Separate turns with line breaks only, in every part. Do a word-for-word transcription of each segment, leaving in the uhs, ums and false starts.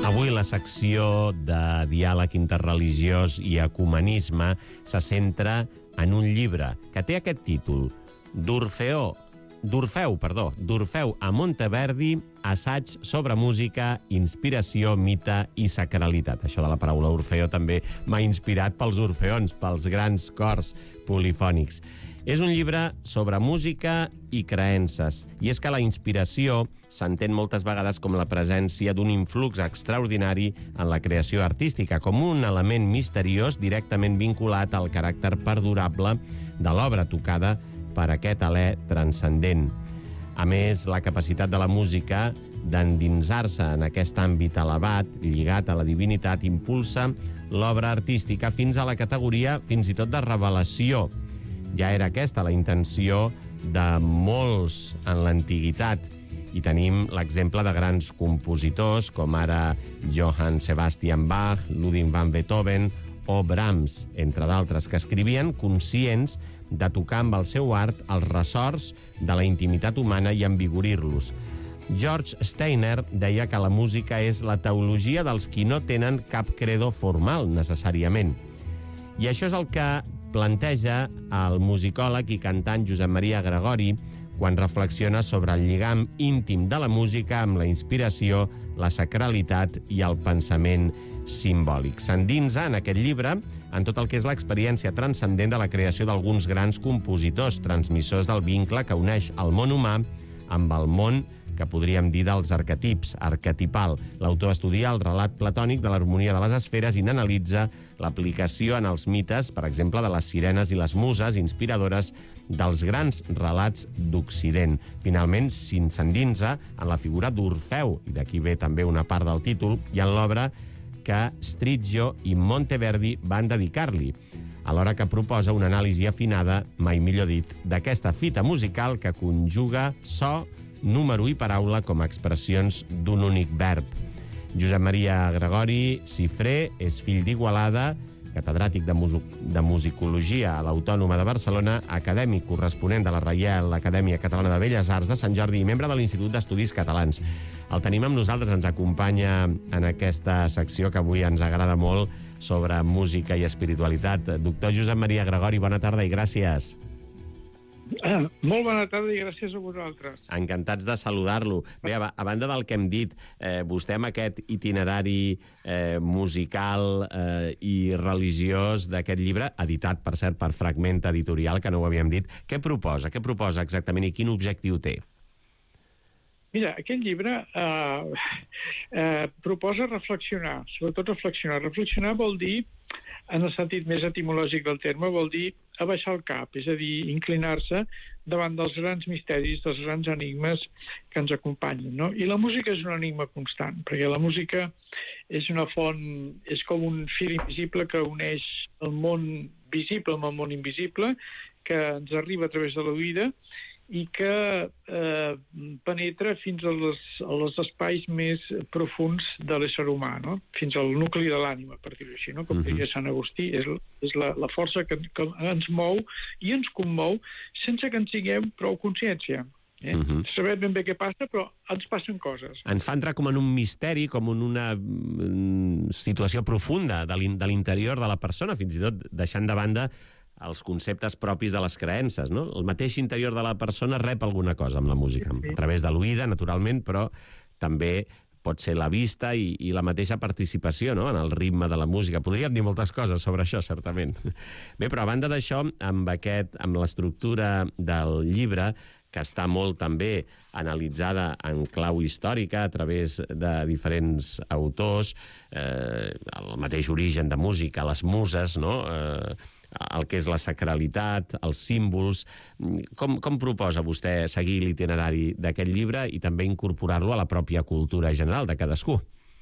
Avui la secció de diàleg interreligiós i ecumenisme se centra en un llibre que té aquest títol, d'Orfeó, d'Orfeu, perdó, d'Orfeu a Monteverdi, assaig sobre música, inspiració, mite i sacralitat. Això de la paraula Orfeó també m'ha inspirat pels orfeons, pels grans cors polifònics. És un llibre sobre música i creences, i és que la inspiració s'entén moltes vegades com la presència d'un influx extraordinari en la creació artística, com un element misteriós directament vinculat al caràcter perdurable de l'obra tocada per aquest alè transcendent. A més, la capacitat de la música d'endinsar-se en aquest àmbit elevat, lligat a la divinitat, impulsa l'obra artística fins a la categoria fins i tot de revelació. Ja era aquesta la intenció de molts en l'antiguitat, i tenim l'exemple de grans compositors com ara Johann Sebastian Bach, Ludwig van Beethoven o Brahms, entre d'altres, que escrivien conscients de tocar amb el seu art els ressorts de la intimitat humana i envigorir-los. George Steiner deia que la música és la teologia dels qui no tenen cap credo formal, necessàriament. I això és el que planteja el musicòleg i cantant Josep Maria Gregori quan reflexiona sobre el lligam íntim de la música amb la inspiració, la sacralitat i el pensament simbòlic. S'endinsa en aquest llibre en tot el que és l'experiència transcendent de la creació d'alguns grans compositors, transmissors del vincle que uneix el món humà amb el món que podríem dir dels arquetips, arquetipal. L'autor estudia el relat platònic de l'harmonia de les esferes i n'analitza l'aplicació en els mites, per exemple, de les sirenes i les muses inspiradores dels grans relats d'Occident. Finalment, s'endinsa en la figura d'Orfeu, i d'aquí ve també una part del títol, i en l'obra que Striggio i Monteverdi van dedicar-li, alhora que proposa una anàlisi afinada, mai millor dit, d'aquesta fita musical que conjuga so, número i paraula com a expressions d'un únic verb. Josep Maria Gregori Cifré és fill d'Igualada, catedràtic de, de musicologia a l'Autònoma de Barcelona, acadèmic corresponent de la Reial Acadèmia Catalana de Belles Arts de Sant Jordi i membre de l'Institut d'Estudis Catalans. El tenim amb nosaltres, ens acompanya en aquesta secció que avui ens agrada molt sobre música i espiritualitat. Doctor Josep Maria Gregori, bona tarda i gràcies.
Ah, molt bona tarda i gràcies a vosaltres.
Encantats de saludar-lo. Bé, a, a banda del que hem dit, eh, vostè amb aquest itinerari eh, musical eh, i religiós d'aquest llibre, editat, per cert, per Fragment Editorial, que no ho havíem dit, què proposa? Què proposa exactament i quin objectiu té?
Mira, aquest llibre eh, eh, proposa reflexionar, sobretot reflexionar. Reflexionar vol dir, en el sentit més etimològic del terme, vol dir abaixar el cap, és a dir, inclinar-se davant dels grans misteris, dels grans enigmes que ens acompanyen, no? I la música és un enigma constant, perquè la música és una font, és com un fil invisible que uneix el món visible amb el món invisible, que ens arriba a través de l'oïda i que eh, penetra fins als, als espais més profuns de l'ésser humà, no? Fins al nucli de l'ànima, per dir-ho així, no? Com uh-huh. diria Sant Agustí, és, és la, la força que, que ens mou i ens commou sense que en siguem prou consciència. Eh? Uh-huh. Sabem ben bé què passa, però ens passen coses.
Ens fa entrar com en un misteri, com en una situació profunda de l'interior de la persona, fins i tot deixant de banda els conceptes propis de les creences, no? El mateix interior de la persona rep alguna cosa amb la música, sí, sí. A través de l'oïda, naturalment, però també pot ser la vista i, i la mateixa participació, no?, en el ritme de la música. Podríem dir moltes coses sobre això, certament. Bé, però a banda d'això, amb aquest, amb l'estructura del llibre, que està molt també analitzada en clau històrica a través de diferents autors, eh, el mateix origen de música, les muses, no?, eh, el que és la sacralitat, els símbols. Com, com proposa vostè seguir l'itinerari d'aquest llibre i també incorporar-lo a la pròpia cultura general de cadascú?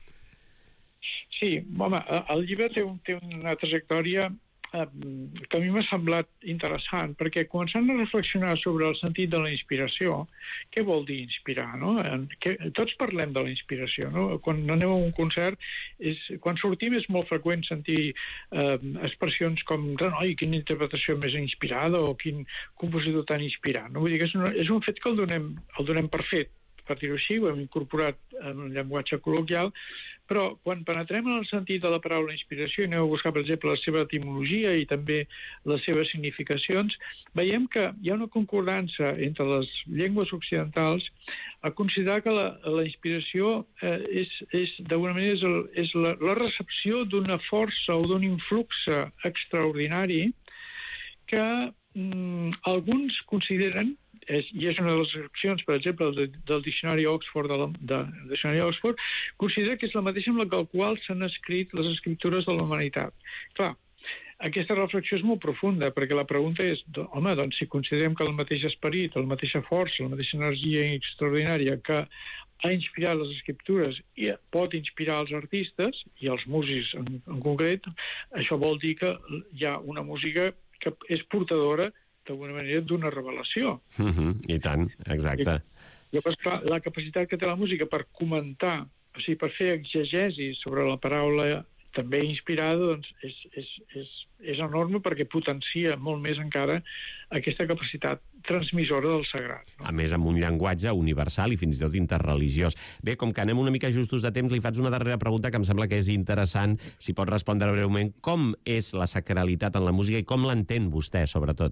Sí, home, el llibre té, un, té una trajectòria eh, que a mi m'ha semblat interessant, perquè començant a reflexionar sobre el sentit de la inspiració, què vol dir inspirar, no? Que, tots parlem de la inspiració, no? Quan anem a un concert, és, quan sortim és molt freqüent sentir eh, expressions com oi, quina interpretació més inspirada o quin compositor tan inspirat, no? Vull dir que és, una, és un fet que el donem, el donem per fet, per dir-ho així, ho hem incorporat en un llenguatge col·loquial, però quan penetrem en el sentit de la paraula inspiració i aneu a buscar, per exemple, la seva etimologia i també les seves significacions, veiem que hi ha una concordança entre les llengües occidentals a considerar que la, la inspiració eh, és, és d'alguna manera, és, el, és la, la recepció d'una força o d'un influx extraordinari que mm, alguns consideren, és, i és una de les excepcions, per exemple, del, del diccionari Oxford, de la, de, del diccionari Oxford, considera que és la mateixa amb la qual s'han escrit les escriptures de la humanitat. Clar, aquesta reflexió és molt profunda, perquè la pregunta és, home, doncs si considerem que el mateix esperit, la mateixa força, la mateixa energia extraordinària que ha inspirat les escriptures i pot inspirar els artistes, i els músics en, en concret, això vol dir que hi ha una música que és portadora d'alguna manera d'una revelació.
Uh -huh, I tant, exacte.
I, llavors, clar, la capacitat que té la música per comentar, o sigui, per fer exegesi sobre la paraula també inspirada, doncs és, és, és, és enorme perquè potencia molt més encara aquesta capacitat transmissora del sagrat. No?
A més, amb un llenguatge universal i fins i tot interreligiós. Bé, com que anem una mica justos de temps, li faig una darrera pregunta que em sembla que és interessant, si pot respondre breument. Com és la sacralitat en la música i com l'entén vostè, sobretot?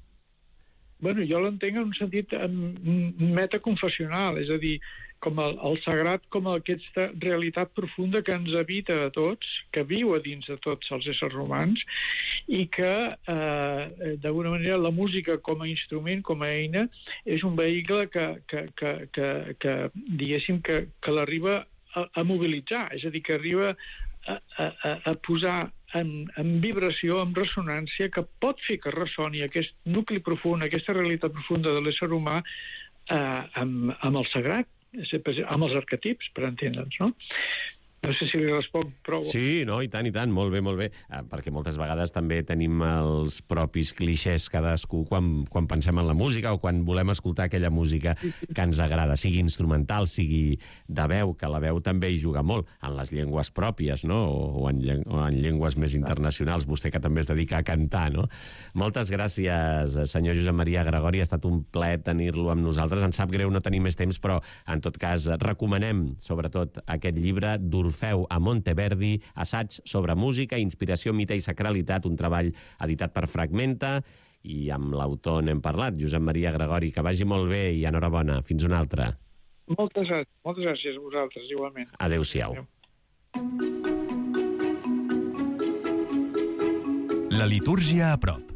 Bueno, jo l'entenc en un sentit metaconfessional, és a dir, com el, el sagrat com aquesta realitat profunda que ens habita a tots, que viu a dins de tots els éssers humans, i que, eh, d'alguna manera, la música com a instrument, com a eina, és un vehicle que, que, que, que, que diguéssim, que, que l'arriba a, a mobilitzar, és a dir, que arriba a, a, a posar en, en vibració, en ressonància, que pot fer que ressoni aquest nucli profund, aquesta realitat profunda de l'ésser humà eh, amb, amb el sagrat, amb els arquetips, per entendre'ns, no? No sé si li responc prou.
Sí, no, i tant, i tant, molt bé, molt bé. Ah, perquè moltes vegades també tenim els propis clixés cadascú quan, quan pensem en la música o quan volem escoltar aquella música que ens agrada, sigui instrumental, sigui de veu, que la veu també hi juga molt, en les llengües pròpies, no? O, o, en, o en llengües més internacionals, vostè que també es dedica a cantar, no? Moltes gràcies, senyor Josep Maria Gregori, ha estat un plaer tenir-lo amb nosaltres. Ens sap greu no tenir més temps, però en tot cas recomanem, sobretot, aquest llibre d'Orfeu a Monteverdi, assaig sobre música, inspiració, mite i sacralitat, un treball editat per Fragmenta, i amb l'autor n'hem parlat, Josep Maria Gregori. Que vagi molt bé i enhorabona. Fins una altra.
Moltes, moltes gràcies a vosaltres, igualment.
Adéu-siau.
Adéu.
La litúrgia a prop.